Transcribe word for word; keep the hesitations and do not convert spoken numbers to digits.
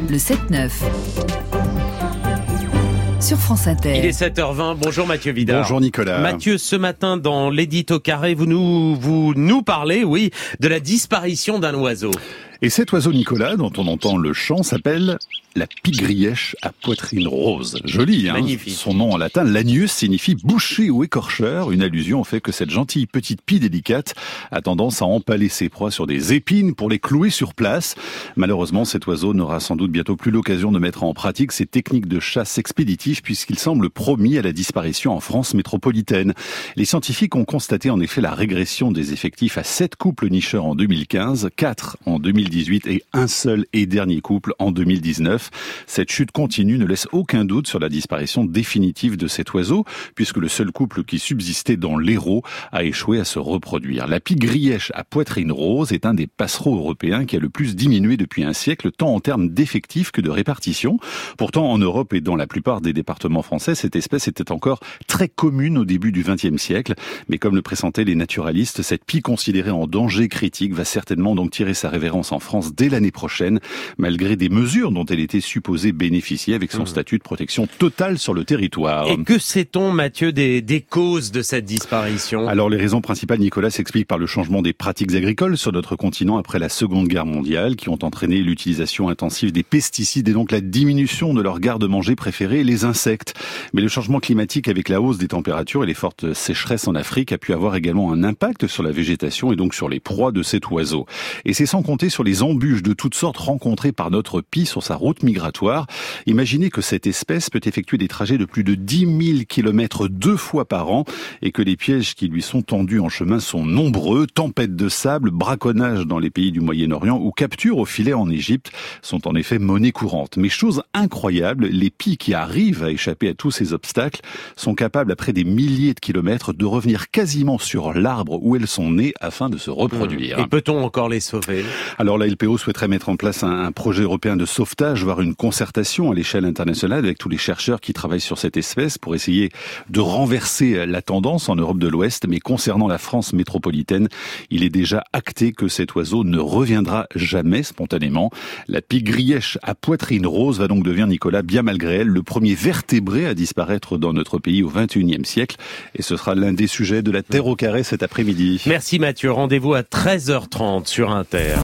le sept neuf. Sur France Inter. Il est sept heures vingt. Bonjour Mathieu Vidard. Bonjour Nicolas. Mathieu, ce matin dans l'édito carré, vous nous, vous nous parlez, oui, de la disparition d'un oiseau. Et cet oiseau, Nicolas, dont on entend le chant, s'appelle la pigrièche à poitrine rose. Joli, hein. Magnifique. Son nom en latin, lanius, signifie boucher ou écorcheur. Une allusion au fait que cette gentille petite pie délicate a tendance à empaler ses proies sur des épines pour les clouer sur place. Malheureusement, cet oiseau n'aura sans doute bientôt plus l'occasion de mettre en pratique ses techniques de chasse expéditive puisqu'il semble promis à la disparition en France métropolitaine. Les scientifiques ont constaté en effet la régression des effectifs à sept couples nicheurs en deux mille quinze, quatre en deux mille dix-huit et un seul et dernier couple en deux mille dix-neuf. Cette chute continue ne laisse aucun doute sur la disparition définitive de cet oiseau, puisque le seul couple qui subsistait dans l'Hérault a échoué à se reproduire. La pigrièche à poitrine rose est un des passereaux européens qui a le plus diminué depuis un siècle, tant en termes d'effectifs que de répartition. Pourtant, en Europe et dans la plupart des départements français, cette espèce était encore très commune au début du vingtième siècle. Mais comme le pressentaient les naturalistes, cette pie considérée en danger critique va certainement donc tirer sa révérence en France dès l'année prochaine, malgré des mesures dont elle était supposée bénéficier avec son mmh. statut de protection totale sur le territoire. Et que sait-on, Mathieu, des, des causes de cette disparition ? Alors les raisons principales, Nicolas, s'expliquent par le changement des pratiques agricoles sur notre continent après la Seconde Guerre mondiale, qui ont entraîné l'utilisation intensive des pesticides et donc la diminution de leur garde-manger préféré, les insectes. Mais le changement climatique avec la hausse des températures et les fortes sécheresses en Afrique a pu avoir également un impact sur la végétation et donc sur les proies de cet oiseau. Et c'est sans compter sur les embûches de toutes sortes rencontrées par notre pie sur sa route migratoire. Imaginez que cette espèce peut effectuer des trajets de plus de dix mille kilomètres deux fois par an et que les pièges qui lui sont tendus en chemin sont nombreux. Tempêtes de sable, braconnage dans les pays du Moyen-Orient ou capture au filet en Égypte sont en effet monnaie courante. Mais chose incroyable, les pies qui arrivent à échapper à tous ces obstacles sont capables, après des milliers de kilomètres, de revenir quasiment sur l'arbre où elles sont nées afin de se reproduire. Et peut-on encore les sauver ? Alors la L P O souhaiterait mettre en place un, un projet européen de sauvetage, voire une concertation à l'échelle internationale avec tous les chercheurs qui travaillent sur cette espèce pour essayer de renverser la tendance en Europe de l'Ouest. Mais concernant la France métropolitaine, il est déjà acté que cet oiseau ne reviendra jamais spontanément. La pigrièche à poitrine rose va donc devenir, Nicolas, bien malgré elle, le premier vertébré à disparaître dans notre pays au vingt et unième siècle. Et ce sera l'un des sujets de la Terre au carré cet après-midi. Merci Mathieu, rendez-vous à treize heures trente sur Inter.